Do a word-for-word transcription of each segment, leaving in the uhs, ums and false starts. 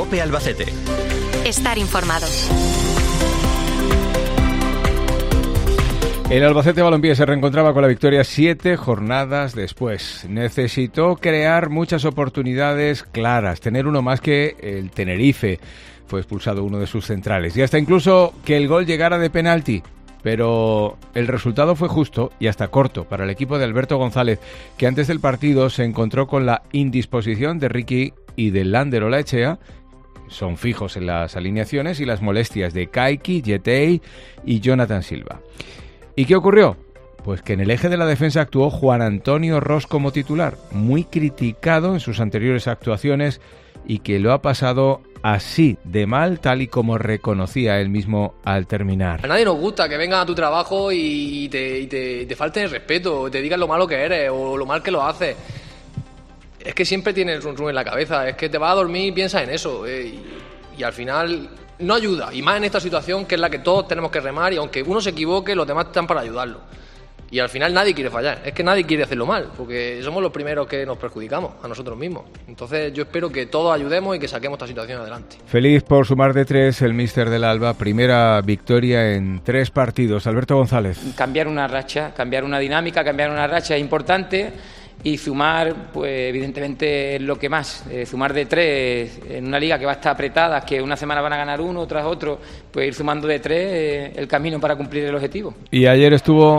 COPE Albacete. Estar informado. El Albacete Balompié se reencontraba con la victoria siete jornadas después. Necesitó crear muchas oportunidades claras, tener uno más que el Tenerife. Fue expulsado uno de sus centrales y hasta incluso que el gol llegara de penalti. Pero el resultado fue justo y hasta corto para el equipo de Alberto González, que antes del partido se encontró con la indisposición de Ricky y de Lander Olaechea. Son fijos en las alineaciones, y las molestias de Kaiki, Yetey y Jonathan Silva. ¿Y qué ocurrió? Pues que en el eje de la defensa actuó Juan Antonio Ros como titular, muy criticado en sus anteriores actuaciones y que lo ha pasado así de mal, tal y como reconocía él mismo al terminar. A nadie nos gusta que vengan a tu trabajo y te, y te, y te falten el respeto, o te digan lo malo que eres o lo mal que lo haces. Es que siempre tienes un rum en la cabeza, es que te vas a dormir y piensas en eso, eh, y, y al final no ayuda, y más en esta situación que es la que todos tenemos que remar, y aunque uno se equivoque, los demás están para ayudarlo. Y al final nadie quiere fallar, es que nadie quiere hacerlo mal, porque somos los primeros que nos perjudicamos a nosotros mismos. Entonces yo espero que todos ayudemos y que saquemos esta situación adelante. Feliz por sumar de tres el míster del Alba, primera victoria en tres partidos. Alberto González. Cambiar una racha, cambiar una dinámica, cambiar una racha es importante. Y sumar, pues evidentemente es lo que más, eh, sumar de tres en una liga que va a estar apretada, que una semana van a ganar uno tras otro, pues ir sumando de tres eh, el camino para cumplir el objetivo. Y ayer estuvo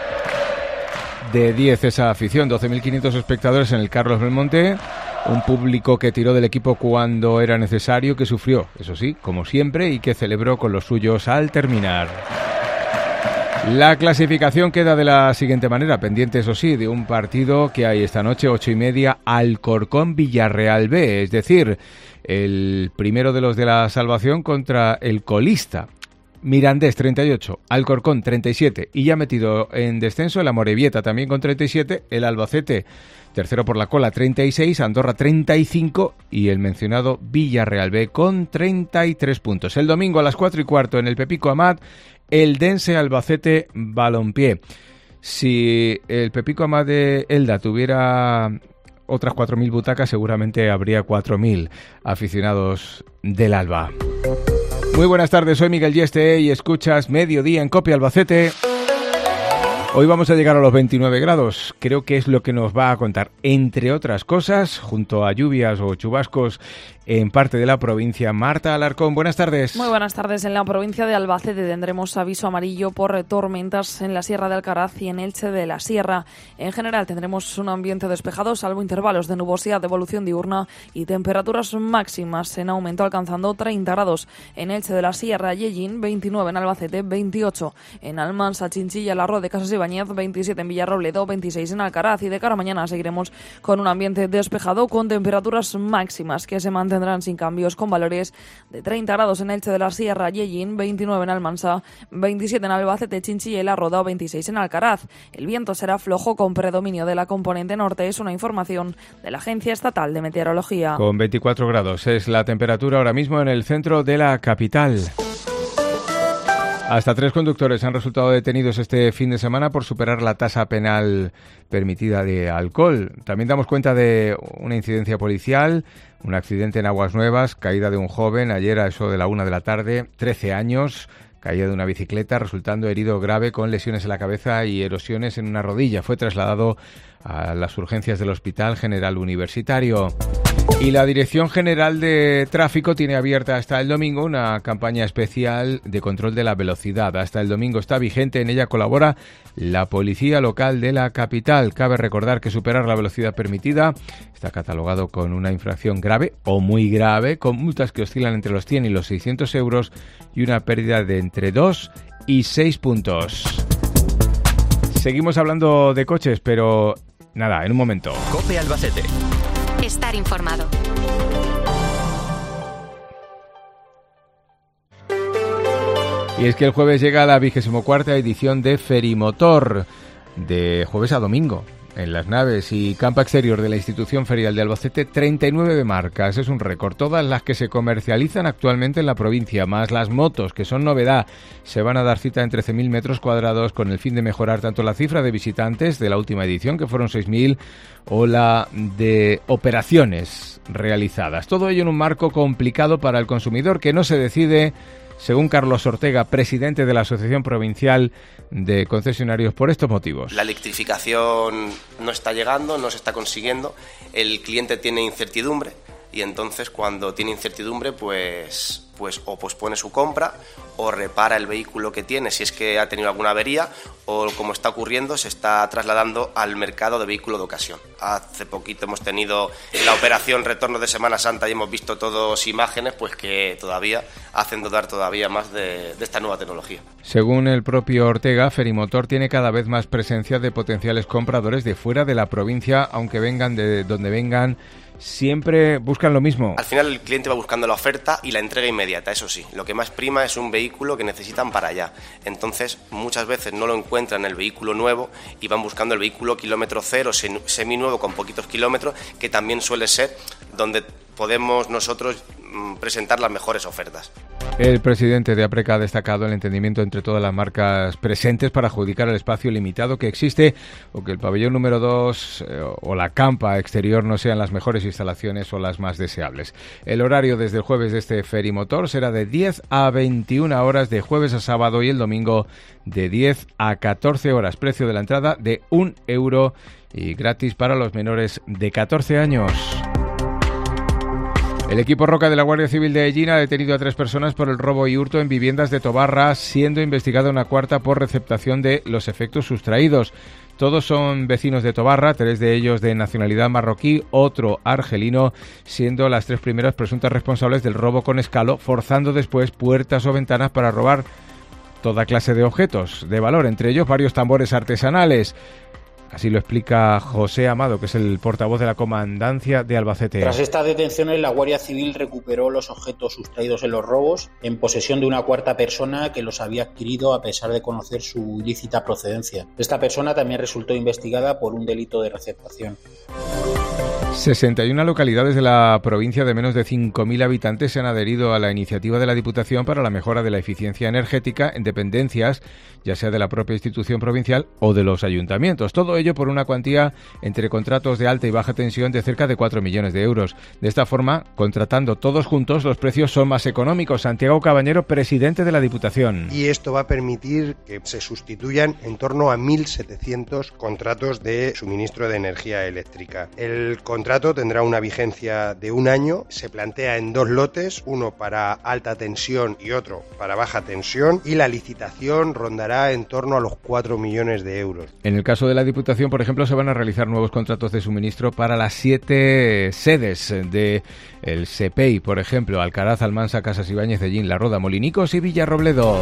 de diez esa afición, doce mil quinientos espectadores en el Carlos Belmonte, un público que tiró del equipo cuando era necesario, que sufrió, eso sí, como siempre, y que celebró con los suyos al terminar. La clasificación queda de la siguiente manera, pendiente eso sí, de un partido que hay esta noche, ocho y media, Alcorcón-Villarreal B, es decir, el primero de los de la salvación contra el colista. Mirandés treinta y ocho, Alcorcón treinta y siete, y ya metido en descenso el Amorebieta también con treinta y siete, el Albacete tercero por la cola treinta y seis, Andorra treinta y cinco y el mencionado Villarreal B con treinta y tres puntos. El domingo a las cuatro y cuarto en el Pepico Amat, el Dense Albacete Balompié. Si el Pepico Amat de Elda tuviera otras cuatro mil butacas, seguramente habría cuatro mil aficionados del Alba. Muy buenas tardes, soy Miguel Yeste y escuchas Mediodía en COPE Albacete. Hoy vamos a llegar a los veintinueve grados, creo que es lo que nos va a contar, entre otras cosas, junto a lluvias o chubascos en parte de la provincia. Marta Alarcón, buenas tardes. Muy buenas tardes. En la provincia de Albacete tendremos aviso amarillo por tormentas en la Sierra de Alcaraz y en Elche de la Sierra. En general tendremos un ambiente despejado, salvo intervalos de nubosidad de evolución diurna y temperaturas máximas en aumento, alcanzando treinta grados en Elche de la Sierra y Ellín, veintinueve en Albacete, veintiocho en Almansa, Chinchilla, Larro de Casas y Bañez, veintisiete en Villarrobledo, veintiséis en Alcaraz, y de cara a mañana seguiremos con un ambiente despejado con temperaturas máximas que se mantendrán sin cambios, con valores de treinta grados en Elche de la Sierra y Ellín, veintinueve en Almansa, veintisiete en Albacete, Chinchilla y La Roda, veintiséis en Alcaraz. El viento será flojo con predominio de la componente norte, es una información de la Agencia Estatal de Meteorología. Con veinticuatro grados es la temperatura ahora mismo en el centro de la capital. Hasta tres conductores han resultado detenidos este fin de semana por superar la tasa penal permitida de alcohol. También damos cuenta de una incidencia policial, un accidente en Aguas Nuevas, caída de un joven ayer a eso de la una de la tarde, trece años, caída de una bicicleta, resultando herido grave con lesiones en la cabeza y erosiones en una rodilla. Fue trasladado a las urgencias del Hospital General Universitario. Y la Dirección General de Tráfico tiene abierta hasta el domingo una campaña especial de control de la velocidad. Hasta el domingo está vigente, en ella colabora la Policía Local de la capital. Cabe recordar que superar la velocidad permitida está catalogado con una infracción grave o muy grave, con multas que oscilan entre los cien y los seiscientos euros y una pérdida de entre dos y seis puntos. Seguimos hablando de coches, pero nada, en un momento. COPE Albacete. Estar informado. Y es que el jueves llega la vigésimo cuarta edición de Ferimotor, de jueves a domingo, en las naves y campo exterior de la institución ferial de Albacete, treinta y nueve marcas. Es un récord, todas las que se comercializan actualmente en la provincia, más las motos, que son novedad. Se van a dar cita en trece mil metros cuadrados con el fin de mejorar tanto la cifra de visitantes de la última edición, que fueron seis mil, o la de operaciones realizadas. Todo ello en un marco complicado para el consumidor que no se decide, según Carlos Ortega, presidente de la Asociación Provincial de Concesionarios, por estos motivos. La electrificación no está llegando, no se está consiguiendo, el cliente tiene incertidumbre y entonces cuando tiene incertidumbre pues, pues o pospone su compra o repara el vehículo que tiene si es que ha tenido alguna avería o, como está ocurriendo, se está trasladando al mercado de vehículo de ocasión. Hace poquito hemos tenido la operación Retorno de Semana Santa y hemos visto todos imágenes pues que todavía hacen dudar todavía más de, de esta nueva tecnología. Según el propio Ortega, Ferimotor tiene cada vez más presencia de potenciales compradores de fuera de la provincia, aunque vengan de donde vengan. Siempre buscan lo mismo. Al final el cliente va buscando la oferta y la entrega inmediata, eso sí. Lo que más prima es un vehículo que necesitan para allá. Entonces, muchas veces no lo encuentran el vehículo nuevo y van buscando el vehículo kilómetro cero, seminuevo con poquitos kilómetros, que también suele ser donde podemos nosotros presentar las mejores ofertas. El presidente de APRECA ha destacado el entendimiento entre todas las marcas presentes para adjudicar el espacio limitado que existe o que el pabellón número dos eh, o la campa exterior no sean las mejores instalaciones o las más deseables. El horario desde el jueves de este Ferimotor será de diez a veintiuna horas de jueves a sábado y el domingo de diez a catorce horas. Precio de la entrada de un euro y gratis para los menores de catorce años. El equipo Roca de la Guardia Civil de Hellín ha detenido a tres personas por el robo y hurto en viviendas de Tobarra, siendo investigada una cuarta por receptación de los efectos sustraídos. Todos son vecinos de Tobarra, tres de ellos de nacionalidad marroquí, otro argelino, siendo las tres primeras presuntas responsables del robo con escalo, forzando después puertas o ventanas para robar toda clase de objetos de valor, entre ellos varios tambores artesanales. Así lo explica José Amado, que es el portavoz de la Comandancia de Albacete. Tras estas detenciones, la Guardia Civil recuperó los objetos sustraídos en los robos en posesión de una cuarta persona que los había adquirido a pesar de conocer su ilícita procedencia. Esta persona también resultó investigada por un delito de receptación. sesenta y una localidades de la provincia de menos de cinco mil habitantes se han adherido a la iniciativa de la Diputación para la mejora de la eficiencia energética en dependencias, ya sea de la propia institución provincial o de los ayuntamientos. Todo ello por una cuantía entre contratos de alta y baja tensión de cerca de cuatro millones de euros. De esta forma, contratando todos juntos, los precios son más económicos. Santiago Cabañero, presidente de la Diputación. Y esto va a permitir que se sustituyan en torno a mil setecientos contratos de suministro de energía eléctrica. El contrato El contrato tendrá una vigencia de un año, se plantea en dos lotes, uno para alta tensión y otro para baja tensión, y la licitación rondará en torno a los cuatro millones de euros. En el caso de la Diputación, por ejemplo, se van a realizar nuevos contratos de suministro para las siete sedes de el SEPEI, por ejemplo, Alcaraz, Almansa, Casas Ibáñez, Hellín, La Roda, Molinicos y Villarrobledo.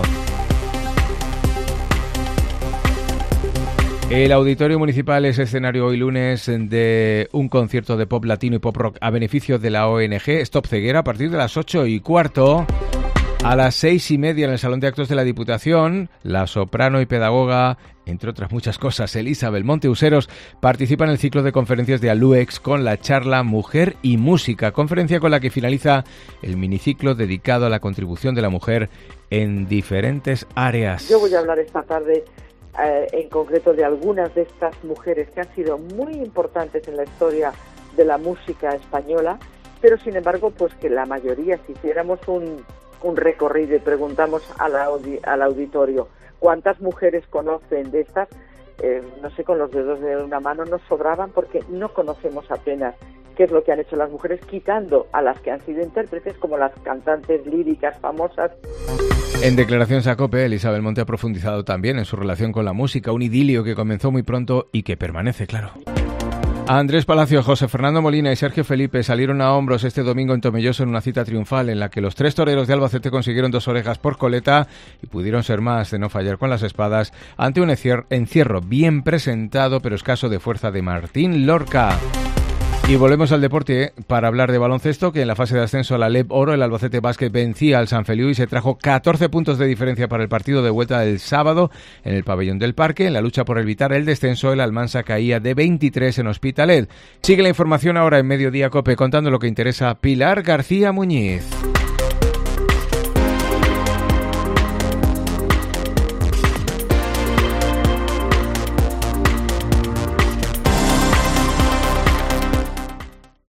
El Auditorio Municipal es escenario hoy lunes de un concierto de pop latino y pop rock a beneficio de la O N G Stop Ceguera a partir de las ocho y cuarto. A las seis y media en el Salón de Actos de la Diputación, la soprano y pedagoga, entre otras muchas cosas, Elisa Belmonte Useros, participa en el ciclo de conferencias de ALUEX con la charla Mujer y Música, conferencia con la que finaliza el miniciclo dedicado a la contribución de la mujer en diferentes áreas. Yo voy a hablar esta tarde Eh, en concreto de algunas de estas mujeres que han sido muy importantes en la historia de la música española, pero sin embargo, pues que la mayoría, si hiciéramos un, un recorrido y preguntamos al, audi, al auditorio cuántas mujeres conocen de estas, eh, no sé, con los dedos de una mano nos sobraban porque no conocemos apenas qué es lo que han hecho las mujeres, quitando a las que han sido intérpretes como las cantantes líricas famosas. En declaraciones a COPE, Elisa Belmonte ha profundizado también en su relación con la música, un idilio que comenzó muy pronto y que permanece, claro. Andrés Palacio, José Fernando Molina y Sergio Felipe salieron a hombros este domingo en Tomelloso en una cita triunfal en la que los tres toreros de Albacete consiguieron dos orejas por coleta y pudieron ser más de no fallar con las espadas ante un encierro bien presentado pero escaso de fuerza de Martín Lorca. Y volvemos al deporte para hablar de baloncesto, que en la fase de ascenso a la L E B Oro el Albacete Basket vencía al San Feliu y se trajo catorce puntos de diferencia para el partido de vuelta del sábado en el pabellón del Parque. En la lucha por evitar el descenso, el Almansa caía de veintitrés en Hospitalet. Sigue la información ahora en Mediodía COPE contando lo que interesa Pilar García Muñiz.